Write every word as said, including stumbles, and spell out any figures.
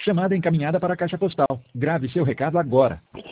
Chamada encaminhada para a caixa postal. Grave seu recado agora.